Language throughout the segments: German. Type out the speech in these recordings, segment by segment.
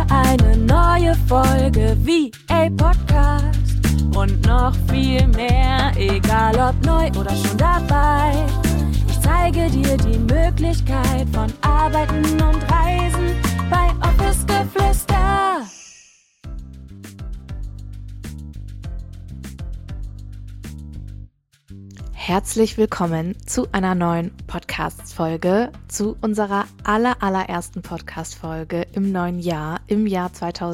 wieder eine neue Folge VA Podcast und noch viel mehr, egal ob neu oder schon dabei. Ich zeige dir die Möglichkeit von Arbeiten und Reisen bei Office Geflüster. Herzlich willkommen zu einer neuen Podcast-Folge, zu unserer allerersten Podcast-Folge im neuen Jahr, im Jahr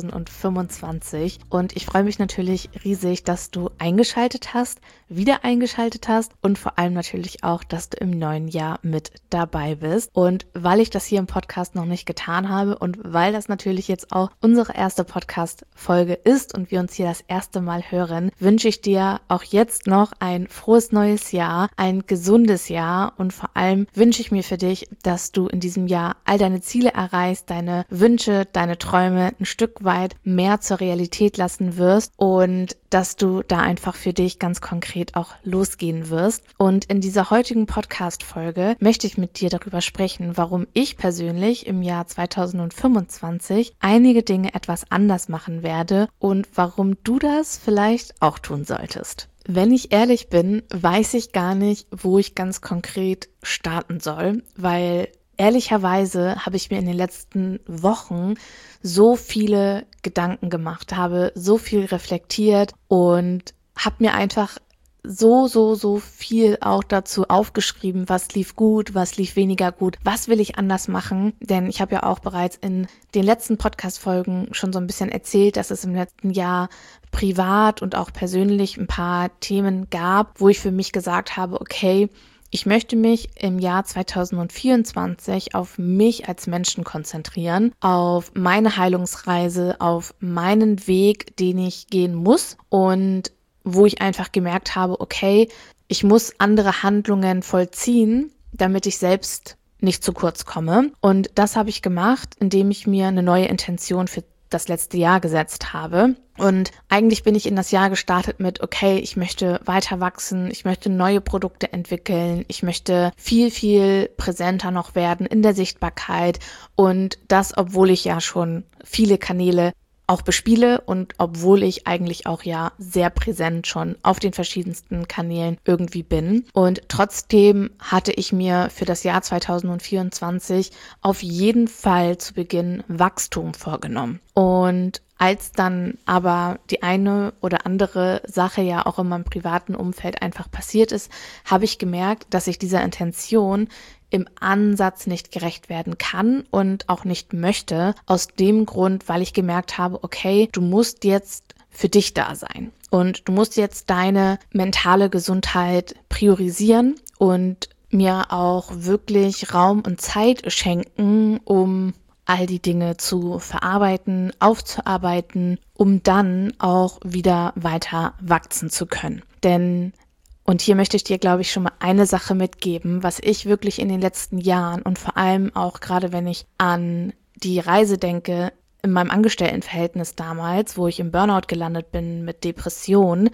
2025. Und ich freue mich natürlich riesig, dass du wieder eingeschaltet hast und vor allem natürlich auch, dass du im neuen Jahr mit dabei bist. Und weil ich das hier im Podcast noch nicht getan habe und weil das natürlich jetzt auch unsere erste Podcast-Folge ist und wir uns hier das erste Mal hören, wünsche ich dir auch jetzt noch ein frohes neues Jahr, ein gesundes Jahr und vor allem wünsche ich mir für dich, dass du in diesem Jahr all deine Ziele erreichst, deine Wünsche, deine Träume ein Stück weit mehr zur Realität lassen wirst und dass du da einfach für dich ganz konkret auch losgehen wirst. Und in dieser heutigen Podcast-Folge möchte ich mit dir darüber sprechen, warum ich persönlich im Jahr 2025 einige Dinge etwas anders machen werde und warum du das vielleicht auch tun solltest. Wenn ich ehrlich bin, weiß ich gar nicht, wo ich ganz konkret starten soll, weil ehrlicherweise habe ich mir in den letzten Wochen so viele Gedanken gemacht, habe so viel reflektiert und habe mir einfach so viel auch dazu aufgeschrieben, was lief gut, was lief weniger gut, was will ich anders machen, denn ich habe ja auch bereits in den letzten Podcast-Folgen schon so ein bisschen erzählt, dass es im letzten Jahr privat und auch persönlich ein paar Themen gab, wo ich für mich gesagt habe, okay, ich möchte mich im Jahr 2024 auf mich als Menschen konzentrieren, auf meine Heilungsreise, auf meinen Weg, den ich gehen muss und wo ich einfach gemerkt habe, okay, ich muss andere Handlungen vollziehen, damit ich selbst nicht zu kurz komme. Und das habe ich gemacht, indem ich mir eine neue Intention für das letzte Jahr gesetzt habe. Und eigentlich bin ich in das Jahr gestartet mit, okay, ich möchte weiter wachsen, ich möchte neue Produkte entwickeln, ich möchte viel präsenter noch werden in der Sichtbarkeit und das, obwohl ich ja schon viele Kanäle auch bespiele und obwohl ich eigentlich auch ja sehr präsent schon auf den verschiedensten Kanälen irgendwie bin. Und trotzdem hatte ich mir für das Jahr 2024 auf jeden Fall zu Beginn Wachstum vorgenommen. Und als dann aber die eine oder andere Sache ja auch in meinem privaten Umfeld einfach passiert ist, habe ich gemerkt, dass ich dieser Intention im Ansatz nicht gerecht werden kann und auch nicht möchte, aus dem Grund, weil ich gemerkt habe, okay, du musst jetzt für dich da sein und du musst jetzt deine mentale Gesundheit priorisieren und mir auch wirklich Raum und Zeit schenken, um all die Dinge zu verarbeiten, aufzuarbeiten, um dann auch wieder weiter wachsen zu können. Denn und hier möchte ich dir, glaube ich, schon mal eine Sache mitgeben, was ich wirklich in den letzten Jahren und vor allem auch gerade, wenn ich an die Reise denke, in meinem Angestelltenverhältnis damals, wo ich im Burnout gelandet bin mit Depression,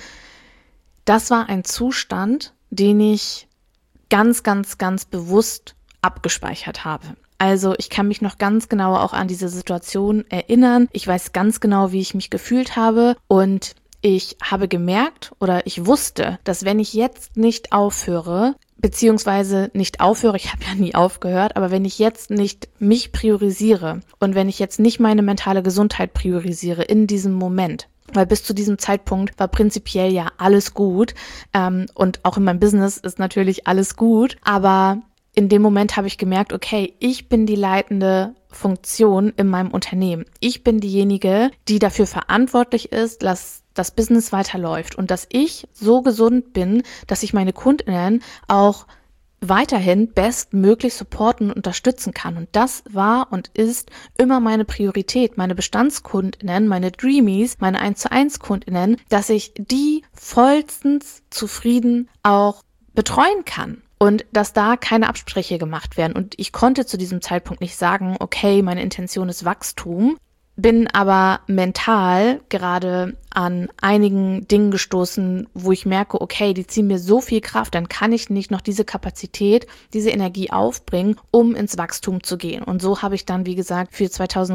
das war ein Zustand, den ich ganz bewusst abgespeichert habe. Also ich kann mich noch ganz genau auch an diese Situation erinnern. Ich weiß ganz genau, wie ich mich gefühlt habe und ich habe gemerkt oder ich wusste, dass wenn ich jetzt nicht aufhöre, beziehungsweise nicht aufhöre, ich habe ja nie aufgehört, aber wenn ich jetzt nicht mich priorisiere und wenn ich jetzt nicht meine mentale Gesundheit priorisiere in diesem Moment, weil bis zu diesem Zeitpunkt war prinzipiell ja alles gut und auch in meinem Business ist natürlich alles gut, aber in dem Moment habe ich gemerkt, okay, ich bin die leitende Funktion in meinem Unternehmen. Ich bin diejenige, die dafür verantwortlich ist, dass das Business weiterläuft und dass ich so gesund bin, dass ich meine KundInnen auch weiterhin bestmöglich supporten und unterstützen kann. Und das war und ist immer meine Priorität, meine BestandsKundInnen, meine Dreamies, meine 1:1 KundInnen, dass ich die vollstens zufrieden auch betreuen kann. Und dass da keine Abstriche gemacht werden. Und ich konnte zu diesem Zeitpunkt nicht sagen, okay, meine Intention ist Wachstum, bin aber mental gerade an einigen Dingen gestoßen, wo ich merke, okay, die ziehen mir so viel Kraft, dann kann ich nicht noch diese Kapazität, diese Energie aufbringen, um ins Wachstum zu gehen. Und so habe ich dann, wie gesagt, für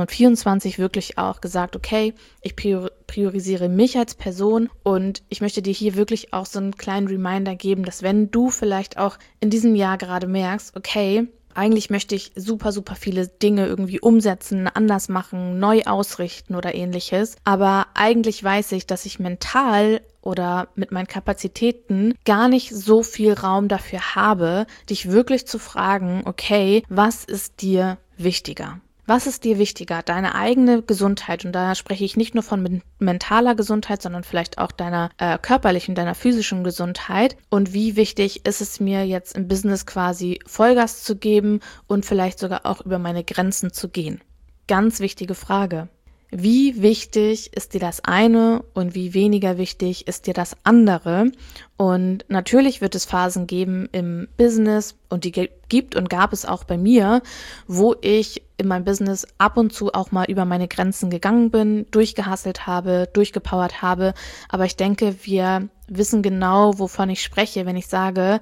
2024 wirklich auch gesagt, okay, ich priorisiere mich als Person und ich möchte dir hier wirklich auch so einen kleinen Reminder geben, dass wenn du vielleicht auch in diesem Jahr gerade merkst, okay, eigentlich möchte ich super, super viele Dinge irgendwie umsetzen, anders machen, neu ausrichten oder ähnliches. Aber eigentlich weiß ich, dass ich mental oder mit meinen Kapazitäten gar nicht so viel Raum dafür habe, dich wirklich zu fragen, okay, was ist dir wichtiger? Was ist dir wichtiger? Deine eigene Gesundheit, und da spreche ich nicht nur von mentaler Gesundheit, sondern vielleicht auch deiner körperlichen, deiner physischen Gesundheit. Und wie wichtig ist es mir jetzt im Business quasi Vollgas zu geben und vielleicht sogar auch über meine Grenzen zu gehen? Ganz wichtige Frage. Wie wichtig ist dir das eine und wie weniger wichtig ist dir das andere? Und natürlich wird es Phasen geben im Business und die gibt und gab es auch bei mir, wo ich in meinem Business ab und zu auch mal über meine Grenzen gegangen bin, durchgehustelt habe, durchgepowert habe. Aber ich denke, wir wissen genau, wovon ich spreche, wenn ich sage,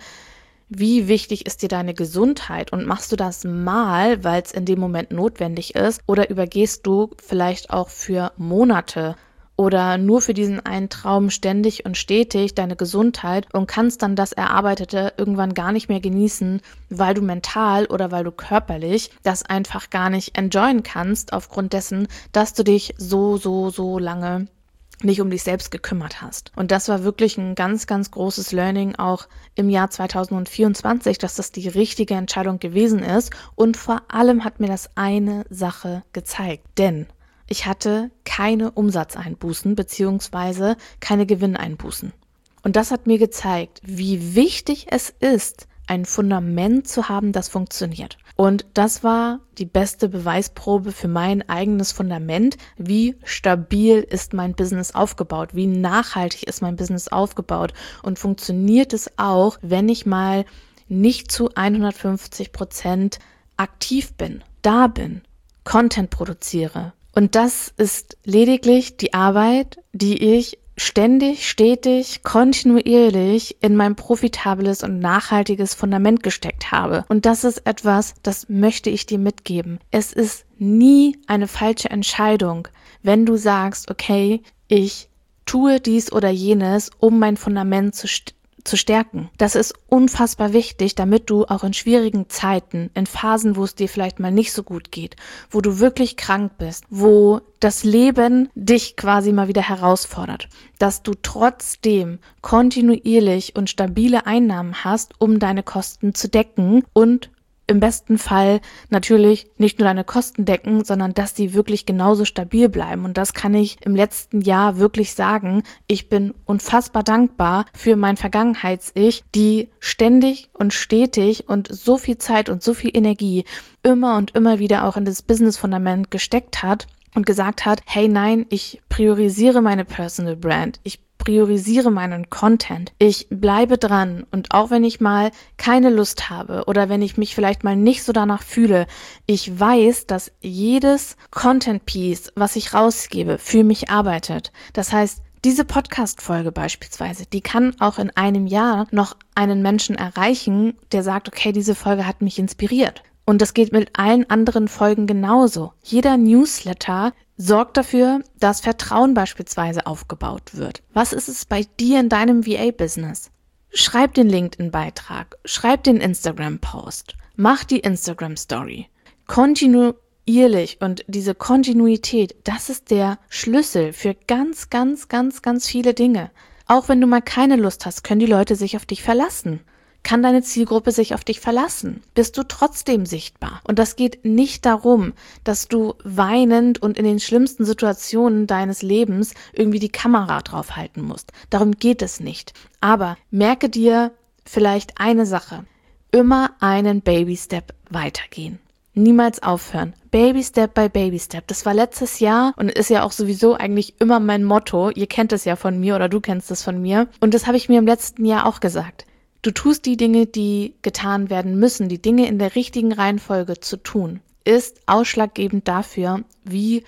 wie wichtig ist dir deine Gesundheit und machst du das mal, weil es in dem Moment notwendig ist, oder übergehst du vielleicht auch für Monate oder nur für diesen einen Traum ständig und stetig deine Gesundheit und kannst dann das Erarbeitete irgendwann gar nicht mehr genießen, weil du mental oder weil du körperlich das einfach gar nicht enjoyen kannst, aufgrund dessen, dass du dich so lange nicht um dich selbst gekümmert hast. Und das war wirklich ein ganz, ganz großes Learning auch im Jahr 2024, dass das die richtige Entscheidung gewesen ist. Und vor allem hat mir das eine Sache gezeigt, denn ich hatte keine Umsatzeinbußen beziehungsweise keine Gewinneinbußen. Und das hat mir gezeigt, wie wichtig es ist, ein Fundament zu haben, das funktioniert. Und das war die beste Beweisprobe für mein eigenes Fundament. Wie stabil ist mein Business aufgebaut? Wie nachhaltig ist mein Business aufgebaut? Und funktioniert es auch, wenn ich mal nicht zu 150% aktiv bin, da bin, Content produziere? Und das ist lediglich die Arbeit, die ich ständig, stetig, kontinuierlich in mein profitables und nachhaltiges Fundament gesteckt habe. Und das ist etwas, das möchte ich dir mitgeben. Es ist nie eine falsche Entscheidung, wenn du sagst, okay, ich tue dies oder jenes, um mein Fundament zu stärken. Das ist unfassbar wichtig, damit du auch in schwierigen Zeiten, in Phasen, wo es dir vielleicht mal nicht so gut geht, wo du wirklich krank bist, wo das Leben dich quasi mal wieder herausfordert, dass du trotzdem kontinuierlich und stabile Einnahmen hast, um deine Kosten zu decken und im besten Fall natürlich nicht nur deine Kosten decken, sondern dass die wirklich genauso stabil bleiben. Und das kann ich im letzten Jahr wirklich sagen. Ich bin unfassbar dankbar für mein Vergangenheits-Ich, die ständig und stetig und so viel Zeit und so viel Energie immer und immer wieder auch in das Business-Fundament gesteckt hat und gesagt hat, hey nein, ich priorisiere meine Personal Brand, ich priorisiere meinen Content. Ich bleibe dran und auch wenn ich mal keine Lust habe oder wenn ich mich vielleicht mal nicht so danach fühle, ich weiß, dass jedes Content-Piece, was ich rausgebe, für mich arbeitet. Das heißt, diese Podcast-Folge beispielsweise, die kann auch in einem Jahr noch einen Menschen erreichen, der sagt, okay, diese Folge hat mich inspiriert. Und das geht mit allen anderen Folgen genauso. Jeder Newsletter sorgt dafür, dass Vertrauen beispielsweise aufgebaut wird. Was ist es bei dir in deinem VA-Business? Schreib den LinkedIn-Beitrag, schreib den Instagram-Post, mach die Instagram-Story. Kontinuierlich und diese Kontinuität, das ist der Schlüssel für ganz viele Dinge. Auch wenn du mal keine Lust hast, können die Leute sich auf dich verlassen. Kann deine Zielgruppe sich auf dich verlassen? Bist du trotzdem sichtbar? Und das geht nicht darum, dass du weinend und in den schlimmsten Situationen deines Lebens irgendwie die Kamera draufhalten musst. Darum geht es nicht. Aber merke dir vielleicht eine Sache. Immer einen Baby-Step weitergehen. Niemals aufhören. Baby Step by Baby Step. Das war letztes Jahr und ist ja auch sowieso eigentlich immer mein Motto. Ihr kennt es ja von mir oder du kennst es von mir. Und das habe ich mir im letzten Jahr auch gesagt. Du tust die Dinge, die getan werden müssen, die Dinge in der richtigen Reihenfolge zu tun, ist ausschlaggebend dafür, wie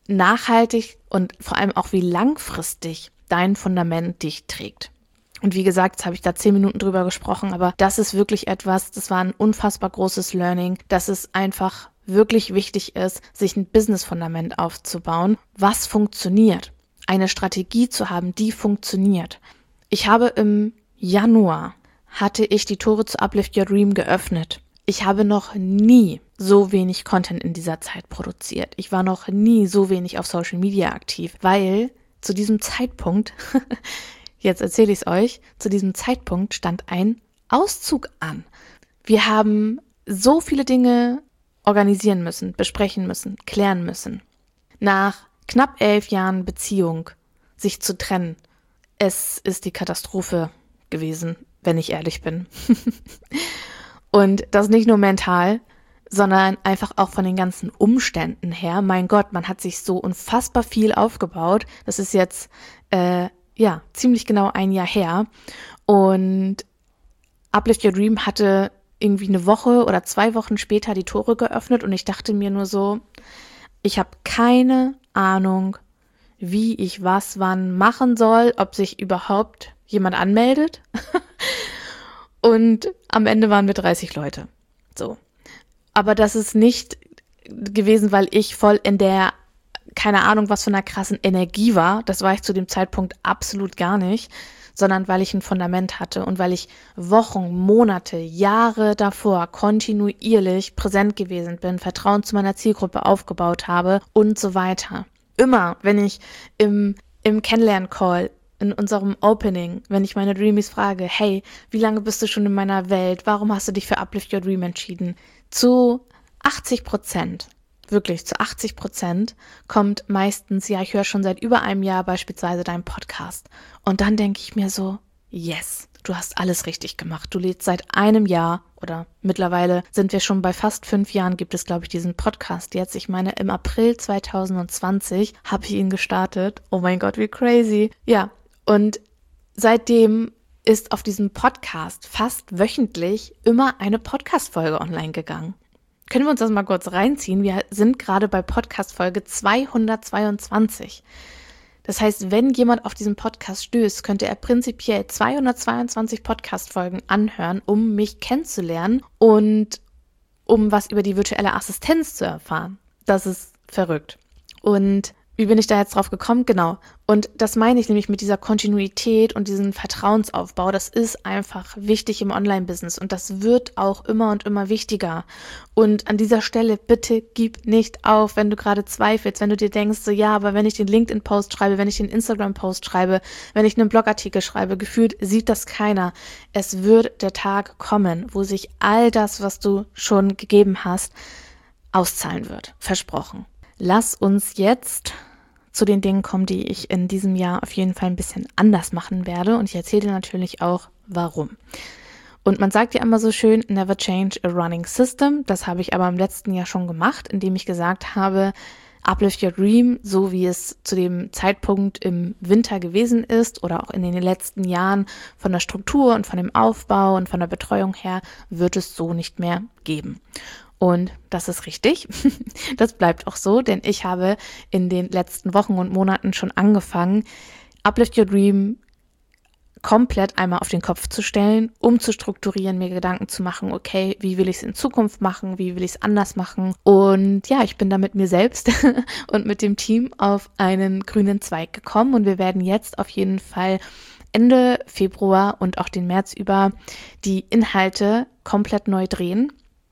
nachhaltig und vor allem auch wie langfristig dein Fundament dich trägt. Und wie gesagt, jetzt habe ich da 10 Minuten drüber gesprochen, aber das ist wirklich etwas, das war ein unfassbar großes Learning, dass es einfach wirklich wichtig ist, sich ein Business-Fundament aufzubauen, was funktioniert. Eine Strategie zu haben, die funktioniert. Ich habe im Januar, hatte ich die Tore zu Uplift Your Dream geöffnet. Ich habe noch nie so wenig Content in dieser Zeit produziert. Ich war noch nie so wenig auf Social Media aktiv, weil zu diesem Zeitpunkt, jetzt erzähle ich es euch, zu diesem Zeitpunkt stand ein Auszug an. Wir haben so viele Dinge organisieren müssen, besprechen müssen, klären müssen. Nach knapp 11 Jahren Beziehung sich zu trennen, es ist die Katastrophe gewesen, wenn ich ehrlich bin. Und das nicht nur mental, sondern einfach auch von den ganzen Umständen her. Mein Gott, man hat sich so unfassbar viel aufgebaut. Das ist jetzt ziemlich genau 1 Jahr her. Und Uplift Your Dream hatte irgendwie 1 Woche oder 2 Wochen später die Tore geöffnet und ich dachte mir nur so, ich habe keine Ahnung, wie ich was wann machen soll, ob sich überhaupt jemand anmeldet. Und am Ende waren wir 30 Leute. So. Aber das ist nicht gewesen, weil ich voll in der, keine Ahnung, was für einer krassen Energie war. Das war ich zu dem Zeitpunkt absolut gar nicht, sondern weil ich ein Fundament hatte und weil ich Wochen, Monate, Jahre davor kontinuierlich präsent gewesen bin, Vertrauen zu meiner Zielgruppe aufgebaut habe und so weiter. Immer, wenn ich im Kennenlern-Call, in unserem Opening, wenn ich meine Dreamies frage, hey, wie lange bist du schon in meiner Welt? Warum hast du dich für Uplift Your Dream entschieden? Zu 80%, wirklich zu 80% kommt meistens, ja, ich höre schon seit über 1 Jahr beispielsweise deinen Podcast. Und dann denke ich mir so, yes, du hast alles richtig gemacht. Du lädst seit 1 Jahr oder mittlerweile sind wir schon bei fast 5 Jahren, gibt es, glaube ich, diesen Podcast jetzt. Ich meine, im April 2020 habe ich ihn gestartet. Oh mein Gott, wie crazy. Ja, und seitdem ist auf diesem Podcast fast wöchentlich immer eine Podcast-Folge online gegangen. Können wir uns das mal kurz reinziehen? Wir sind gerade bei Podcast-Folge 222. Das heißt, wenn jemand auf diesen Podcast stößt, könnte er prinzipiell 222 Podcast-Folgen anhören, um mich kennenzulernen und um was über die virtuelle Assistenz zu erfahren. Das ist verrückt. Und wie bin ich da jetzt drauf gekommen? Genau. Und das meine ich nämlich mit dieser Kontinuität und diesem Vertrauensaufbau. Das ist einfach wichtig im Online-Business und das wird auch immer und immer wichtiger. Und an dieser Stelle, bitte gib nicht auf, wenn du gerade zweifelst, wenn du dir denkst, so ja, aber wenn ich den LinkedIn-Post schreibe, wenn ich den Instagram-Post schreibe, wenn ich einen Blogartikel schreibe, gefühlt sieht das keiner. Es wird der Tag kommen, wo sich all das, was du schon gegeben hast, auszahlen wird. Versprochen. Lass uns jetzt zu den Dingen kommen, die ich in diesem Jahr auf jeden Fall ein bisschen anders machen werde. Und ich erzähle dir natürlich auch, warum. Und man sagt ja immer so schön, never change a running system. Das habe ich aber im letzten Jahr schon gemacht, indem ich gesagt habe, Uplift Your Dream, so wie es zu dem Zeitpunkt im Winter gewesen ist oder auch in den letzten Jahren von der Struktur und von dem Aufbau und von der Betreuung her, wird es so nicht mehr geben. Und das ist richtig. Das bleibt auch so, denn ich habe in den letzten Wochen und Monaten schon angefangen, Uplift Your Dream komplett einmal auf den Kopf zu stellen, um zu strukturieren, mir Gedanken zu machen, okay, wie will ich es in Zukunft machen, wie will ich es anders machen? Und ja, ich bin da mit mir selbst und mit dem Team auf einen grünen Zweig gekommen und wir werden jetzt auf jeden Fall Ende Februar und auch den März über die Inhalte komplett neu drehen.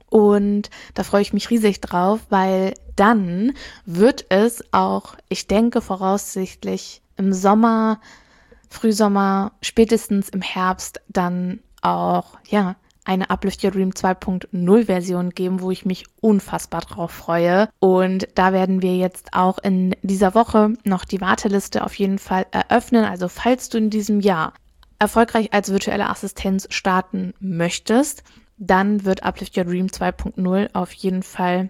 Und da freue ich mich riesig drauf, weil dann wird es auch, ich denke voraussichtlich im Sommer, Frühsommer, spätestens im Herbst dann auch, ja, eine Uplift Your Dream 2.0 Version geben, wo ich mich unfassbar drauf freue. Und da werden wir jetzt auch in dieser Woche noch die Warteliste auf jeden Fall eröffnen. Also falls du in diesem Jahr erfolgreich als virtuelle Assistenz starten möchtest, dann wird Uplift Your Dream 2.0 auf jeden Fall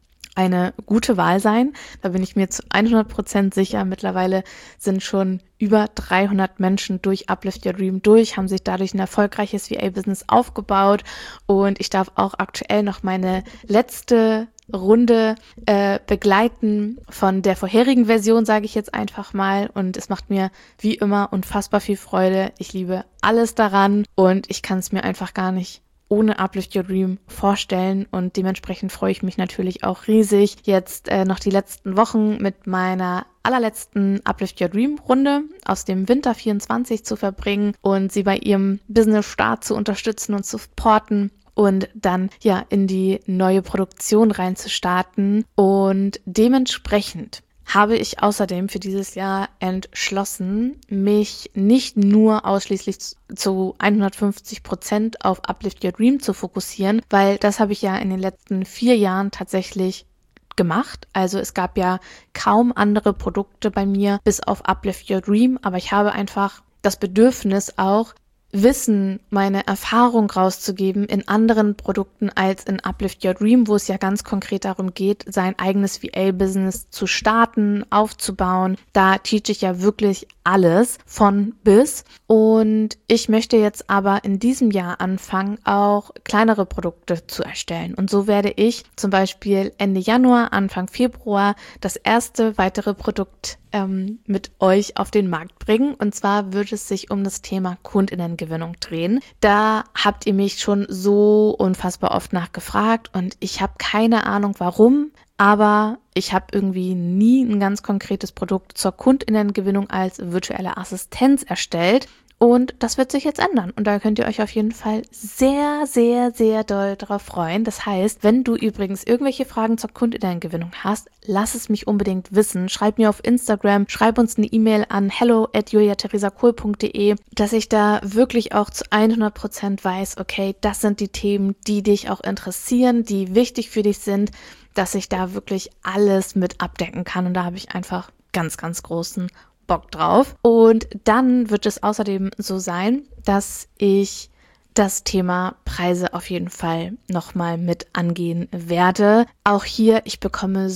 eine gute Wahl sein. Da bin ich mir zu 100% sicher. Mittlerweile sind schon über 300 Menschen durch Uplift Your Dream durch, haben sich dadurch ein erfolgreiches VA-Business aufgebaut und ich darf auch aktuell noch meine letzte runde Begleiten von der vorherigen Version, sage ich jetzt einfach mal. Und es macht mir wie immer unfassbar viel Freude. Ich liebe alles daran und ich kann es mir einfach gar nicht ohne Uplift Your Dream vorstellen. Und dementsprechend freue ich mich natürlich auch riesig, jetzt noch die letzten Wochen mit meiner allerletzten Uplift Your Dream Runde aus dem Winter 24 zu verbringen und sie bei ihrem Business-Start zu unterstützen und zu supporten. Und dann in die neue Produktion reinzustarten. Und dementsprechend habe ich außerdem für dieses Jahr entschlossen, mich nicht nur ausschließlich zu 150% auf Uplift Your Dream zu fokussieren, weil das habe ich ja in den letzten 4 Jahren tatsächlich gemacht. Also es gab ja kaum andere Produkte bei mir bis auf Uplift Your Dream, aber ich habe einfach das Bedürfnis auch, Wissen, meine Erfahrung rauszugeben in anderen Produkten als in Uplift Your Dream, wo es ja ganz konkret darum geht, sein eigenes VA-Business zu starten, aufzubauen. Da teach ich ja wirklich alles von bis. Und ich möchte jetzt aber in diesem Jahr anfangen, auch kleinere Produkte zu erstellen. Und so werde ich zum Beispiel Ende Januar, Anfang Februar das erste weitere Produkt mit euch auf den Markt bringen. Und zwar wird es sich um das Thema Kundinnengewinnung drehen. Da habt ihr mich schon so unfassbar oft nachgefragt und ich habe keine Ahnung warum, aber ich habe irgendwie nie ein ganz konkretes Produkt zur Kundinnengewinnung als virtuelle Assistenz erstellt. Und das wird sich jetzt ändern. Und da könnt ihr euch auf jeden Fall sehr, sehr, sehr doll darauf freuen. Das heißt, wenn du übrigens irgendwelche Fragen zur Kundinnengewinnung hast, lass es mich unbedingt wissen. Schreib mir auf Instagram, schreib uns eine E-Mail an hello@juliatheresakohl.de, dass ich da wirklich auch zu 100% weiß, okay, das sind die Themen, die dich auch interessieren, die wichtig für dich sind, dass ich da wirklich alles mit abdecken kann. Und da habe ich einfach ganz, ganz großen Bock drauf. Und dann wird es außerdem so sein, dass ich das Thema Preise auf jeden Fall nochmal mit angehen werde. Auch hier, ich bekomme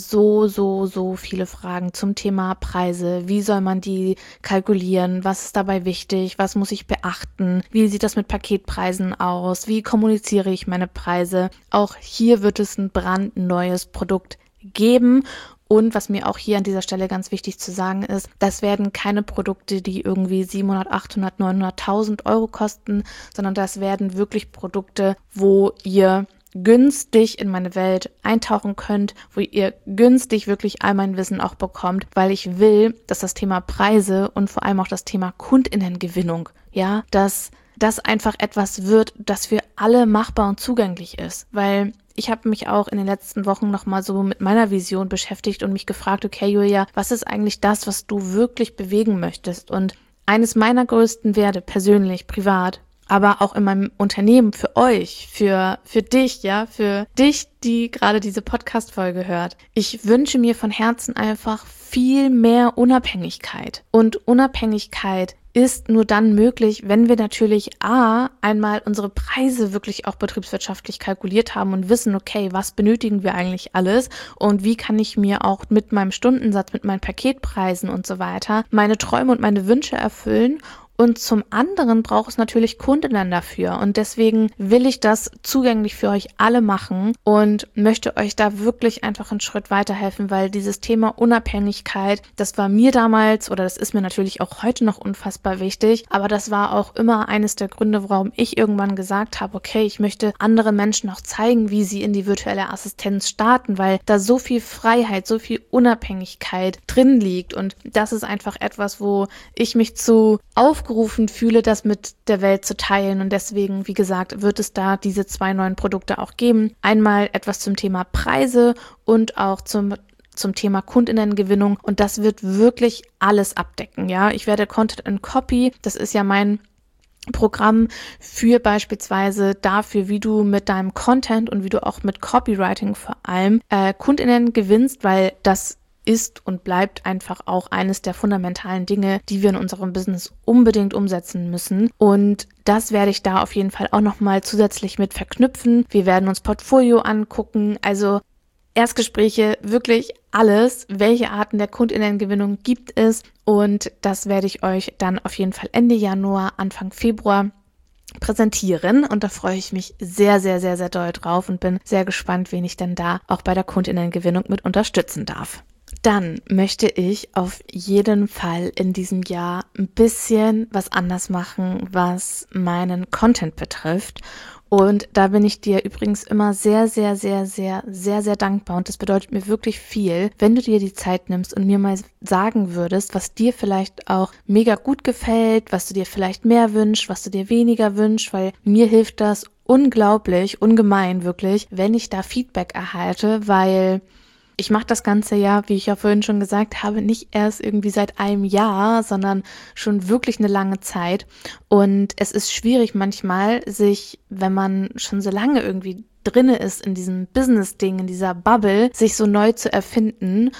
so viele Fragen zum Thema Preise. Wie soll man die kalkulieren? Was ist dabei wichtig? Was muss ich beachten? Wie sieht das mit Paketpreisen aus? Wie kommuniziere ich meine Preise? Auch hier wird es ein brandneues Produkt geben. Und was mir auch hier an dieser Stelle ganz wichtig zu sagen ist, das werden keine Produkte, die irgendwie 700, 800, 900.000 Euro kosten, sondern das werden wirklich Produkte, wo ihr günstig in meine Welt eintauchen könnt, wo ihr günstig wirklich all mein Wissen auch bekommt, weil ich will, dass das Thema Preise und vor allem auch das Thema Kundinnengewinnung, dass das einfach etwas wird, das für alle machbar und zugänglich ist, weil ich habe mich auch in den letzten Wochen nochmal so mit meiner Vision beschäftigt und mich gefragt, okay Julia, was ist eigentlich das, was du wirklich bewegen möchtest? Und eines meiner größten Werte, persönlich, privat, aber auch in meinem Unternehmen für euch, für dich, für dich, die gerade diese Podcast-Folge hört. Ich wünsche mir von Herzen einfach viel mehr Unabhängigkeit. Und Unabhängigkeit ist nur dann möglich, wenn wir natürlich einmal unsere Preise wirklich auch betriebswirtschaftlich kalkuliert haben und wissen, okay, was benötigen wir eigentlich alles und wie kann ich mir auch mit meinem Stundensatz, mit meinen Paketpreisen und so weiter meine Träume und meine Wünsche erfüllen. Und zum anderen braucht es natürlich Kundinnen dafür. Und deswegen will ich das zugänglich für euch alle machen und möchte euch da wirklich einfach einen Schritt weiterhelfen, weil dieses Thema Unabhängigkeit, das war mir damals oder das ist mir natürlich auch heute noch unfassbar wichtig. Aber das war auch immer eines der Gründe, warum ich irgendwann gesagt habe, okay, ich möchte anderen Menschen auch zeigen, wie sie in die virtuelle Assistenz starten, weil da so viel Freiheit, so viel Unabhängigkeit drin liegt. Und das ist einfach etwas, wo ich mich zu aufgerufen fühle, das mit der Welt zu teilen. Und deswegen, wie gesagt, wird es da diese 2 neuen Produkte auch geben. Einmal etwas zum Thema Preise und auch zum Thema Kundinnengewinnung. Und das wird wirklich alles abdecken. Ich werde Content and Copy, das ist ja mein Programm für beispielsweise dafür, wie du mit deinem Content und wie du auch mit Copywriting vor allem Kundinnen gewinnst, weil das ist und bleibt einfach auch eines der fundamentalen Dinge, die wir in unserem Business unbedingt umsetzen müssen. Und das werde ich da auf jeden Fall auch nochmal zusätzlich mit verknüpfen. Wir werden uns Portfolio angucken, also Erstgespräche, wirklich alles, welche Arten der Kundinnengewinnung gibt es. Und das werde ich euch dann auf jeden Fall Ende Januar, Anfang Februar präsentieren und da freue ich mich sehr, sehr, sehr, sehr doll drauf und bin sehr gespannt, wen ich dann da auch bei der Kundinnengewinnung mit unterstützen darf. Dann möchte ich auf jeden Fall in diesem Jahr ein bisschen was anders machen, was meinen Content betrifft. Und da bin ich dir übrigens immer sehr, sehr, sehr, sehr, sehr, sehr dankbar. Und das bedeutet mir wirklich viel, wenn du dir die Zeit nimmst und mir mal sagen würdest, was dir vielleicht auch mega gut gefällt, was du dir vielleicht mehr wünschst, was du dir weniger wünschst, weil mir hilft das unglaublich, ungemein wirklich, wenn ich da Feedback erhalte, weil ich mache das ganze Jahr, wie ich ja vorhin schon gesagt habe, nicht erst irgendwie seit einem Jahr, sondern schon wirklich eine lange Zeit. Und es ist schwierig manchmal, sich, wenn man schon so lange irgendwie drinne ist in diesem Business-Ding, in dieser Bubble, sich so neu zu erfinden.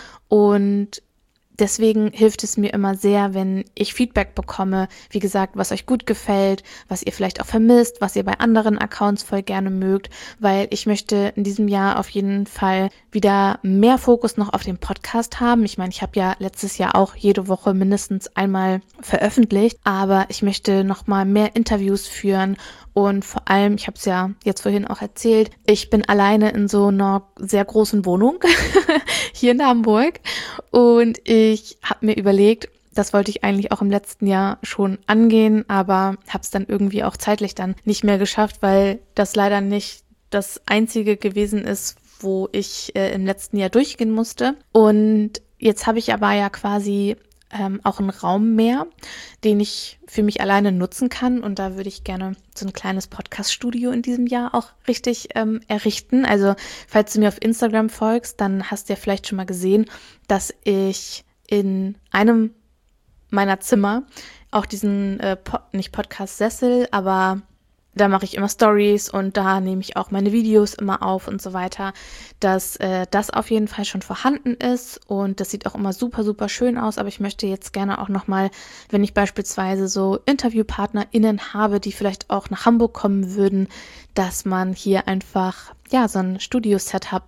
Und deswegen hilft es mir immer sehr, wenn ich Feedback bekomme, wie gesagt, was euch gut gefällt, was ihr vielleicht auch vermisst, was ihr bei anderen Accounts voll gerne mögt, weil ich möchte in diesem Jahr auf jeden Fall wieder mehr Fokus noch auf den Podcast haben. Ich meine, ich habe ja letztes Jahr auch jede Woche mindestens einmal veröffentlicht, aber ich möchte nochmal mehr Interviews führen und vor allem, ich habe es ja jetzt vorhin auch erzählt, ich bin alleine in so einer sehr großen Wohnung hier in Hamburg und ich habe mir überlegt, das wollte ich eigentlich auch im letzten Jahr schon angehen, aber habe es dann irgendwie auch zeitlich dann nicht mehr geschafft, weil das leider nicht das Einzige gewesen ist, wo ich im letzten Jahr durchgehen musste. Und jetzt habe ich aber ja quasi auch einen Raum mehr, den ich für mich alleine nutzen kann. Und da würde ich gerne so ein kleines Podcast-Studio in diesem Jahr auch richtig errichten. Also falls du mir auf Instagram folgst, dann hast du ja vielleicht schon mal gesehen, dass ich in einem meiner Zimmer auch diesen, nicht Podcast-Sessel, aber da mache ich immer Stories und da nehme ich auch meine Videos immer auf und so weiter, dass das auf jeden Fall schon vorhanden ist und das sieht auch immer super, super schön aus, aber ich möchte jetzt gerne auch nochmal, wenn ich beispielsweise so InterviewpartnerInnen habe, die vielleicht auch nach Hamburg kommen würden, dass man hier einfach, ja, so ein Studio-Setup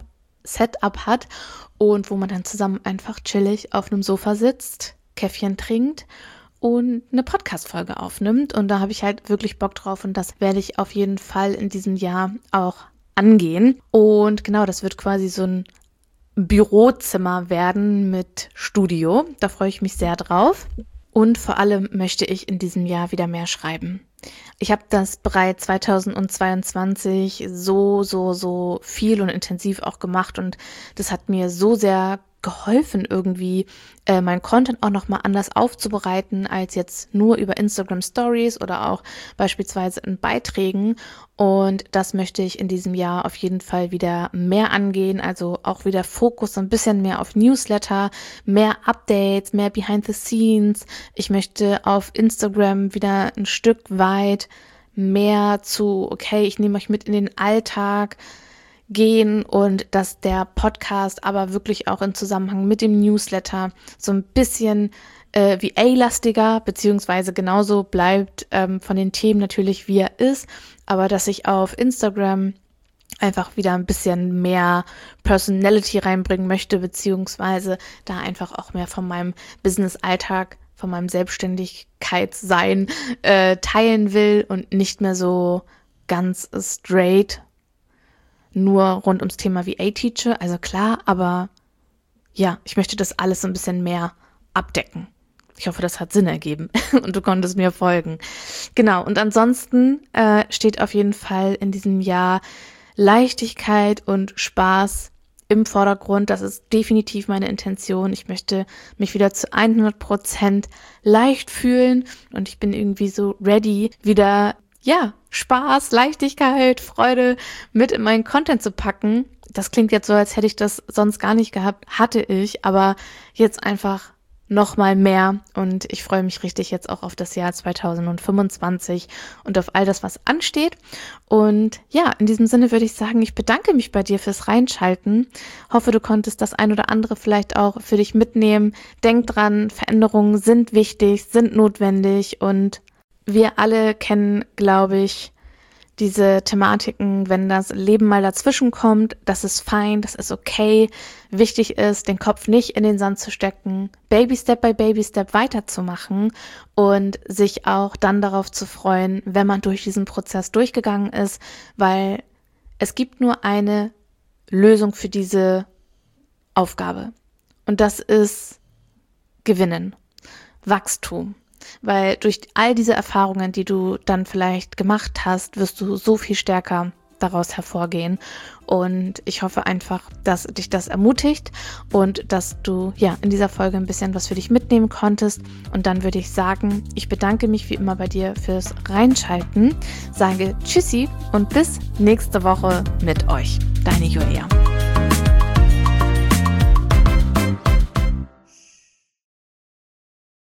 hat und wo man dann zusammen einfach chillig auf einem Sofa sitzt, Käffchen trinkt und eine Podcast-Folge aufnimmt. Und da habe ich halt wirklich Bock drauf und das werde ich auf jeden Fall in diesem Jahr auch angehen. Und genau, das wird quasi so ein Bürozimmer werden mit Studio. Da freue ich mich sehr drauf. Und vor allem möchte ich in diesem Jahr wieder mehr schreiben. Ich habe das bereits 2022 so viel und intensiv auch gemacht und das hat mir so sehr geholfen, irgendwie mein Content auch nochmal anders aufzubereiten, als jetzt nur über Instagram Stories oder auch beispielsweise in Beiträgen. Und das möchte ich in diesem Jahr auf jeden Fall wieder mehr angehen, also auch wieder Fokus so ein bisschen mehr auf Newsletter, mehr Updates, mehr Behind the Scenes. Ich möchte auf Instagram wieder ein Stück weit mehr zu, okay, ich nehme euch mit in den Alltag gehen und dass der Podcast aber wirklich auch im Zusammenhang mit dem Newsletter so ein bisschen VA-lastiger beziehungsweise genauso bleibt von den Themen natürlich, wie er ist, aber dass ich auf Instagram einfach wieder ein bisschen mehr Personality reinbringen möchte, beziehungsweise da einfach auch mehr von meinem Business-Alltag, von meinem Selbstständigkeitssein teilen will und nicht mehr so ganz straight nur rund ums Thema VA-Teacher, also klar, aber ja, ich möchte das alles so ein bisschen mehr abdecken. Ich hoffe, das hat Sinn ergeben und du konntest mir folgen. Genau, und ansonsten steht auf jeden Fall in diesem Jahr Leichtigkeit und Spaß im Vordergrund. Das ist definitiv meine Intention. Ich möchte mich wieder zu 100% leicht fühlen und ich bin irgendwie so ready, wieder Spaß, Leichtigkeit, Freude mit in meinen Content zu packen. Das klingt jetzt so, als hätte ich das sonst gar nicht gehabt. Hatte ich, aber jetzt einfach noch mal mehr. Und ich freue mich richtig jetzt auch auf das Jahr 2025 und auf all das, was ansteht. Und ja, in diesem Sinne würde ich sagen, ich bedanke mich bei dir fürs Reinschalten. Hoffe, du konntest das ein oder andere vielleicht auch für dich mitnehmen. Denk dran, Veränderungen sind wichtig, sind notwendig und wir alle kennen, glaube ich, diese Thematiken, wenn das Leben mal dazwischen kommt, das ist fein, das ist okay. Wichtig ist, den Kopf nicht in den Sand zu stecken, Baby Step by Baby Step weiterzumachen und sich auch dann darauf zu freuen, wenn man durch diesen Prozess durchgegangen ist, weil es gibt nur eine Lösung für diese Aufgabe. Und das ist Gewinnen, Wachstum. Weil durch all diese Erfahrungen, die du dann vielleicht gemacht hast, wirst du so viel stärker daraus hervorgehen. Und ich hoffe einfach, dass dich das ermutigt und dass du in dieser Folge ein bisschen was für dich mitnehmen konntest. Und dann würde ich sagen, ich bedanke mich wie immer bei dir fürs Reinschalten, sage Tschüssi und bis nächste Woche mit euch. Deine Julia.